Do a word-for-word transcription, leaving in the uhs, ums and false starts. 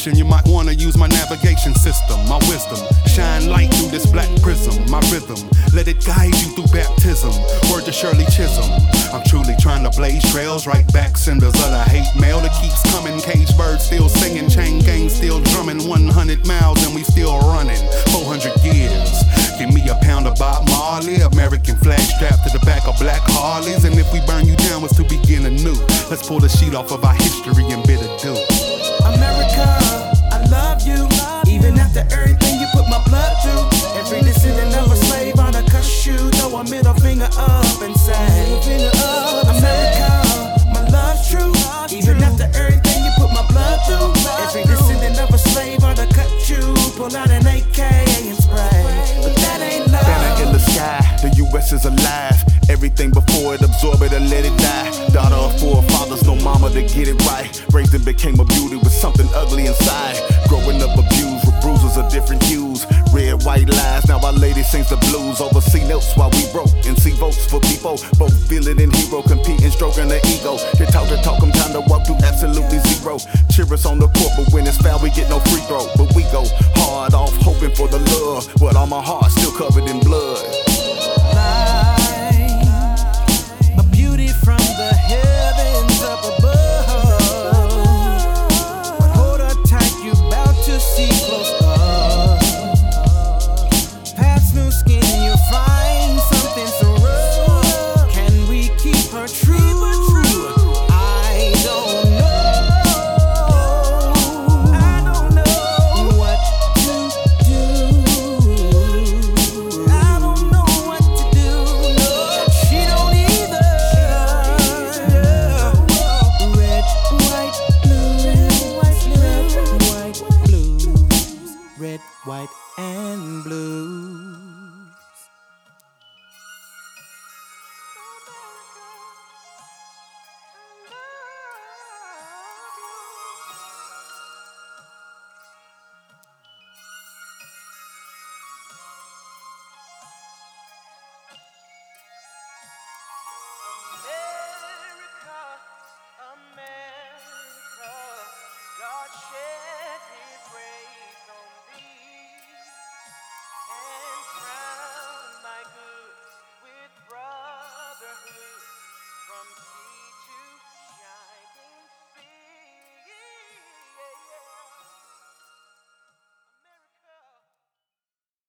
destination, you might wanna use my navigation system. My wisdom, shine light through this black prism. My rhythm, let it guide you through baptism. Word to Shirley Chisholm. I'm truly trying to blaze trails, right back cinders of the hate mail that keeps coming. Cage birds still singing, chain gang still drumming. one hundred miles and we still running. four hundred years. Give me a pound of Bob Marley, American flag strapped to the back of black Harleys. And if we burn you down, it's to begin anew. Let's pull the sheet off of our history and bid adieu. America, I love you. Even after everything you put my blood through. Every descendant of a slave ought to cuss you. Throw a middle finger up and say, America, my love's true. Even after everything you put my blood through. Every descendant of a slave ought to cut you. Pull out an A K and spray. But that ain't love. Banner in the sky, the U S is alive. Everything before it, absorb it or let it die. Daughter of four fathers, no mama to get it right. Raised and became a beauty with something ugly inside. Growing up abused with bruises of different hues. Red, white lies, now our lady sings the blues. Oversee notes while we broke and see votes for people. Both feeling in hero, competing, stroking the ego. They talk to talk, I'm time to walk through absolutely zero. Cheer us on the court, but when it's foul, we get no free throw. But we go hard off, hoping for the love. But all my heart still covered in blood. A beauty from the heavens up above. But hold her tight, you bout to see close up. Past new skin, you'll find something so rough. Can we keep her true? I don't know. I don't know what to do. I don't know what to do. No, she don't either. Red, white, blue. Red, white, blue. Red, white, and blue.